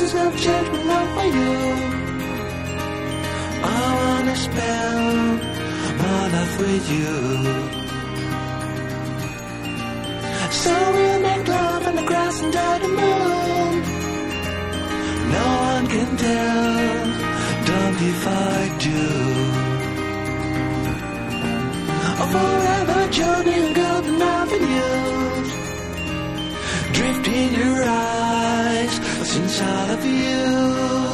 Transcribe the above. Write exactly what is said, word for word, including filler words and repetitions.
is gonna change my life for you. I wanna spend my life with you. So we'll make love on the grass under the moon. No one can tell, don't if I do. A forever journey on golden avenues. Drift in your eyes since I love you.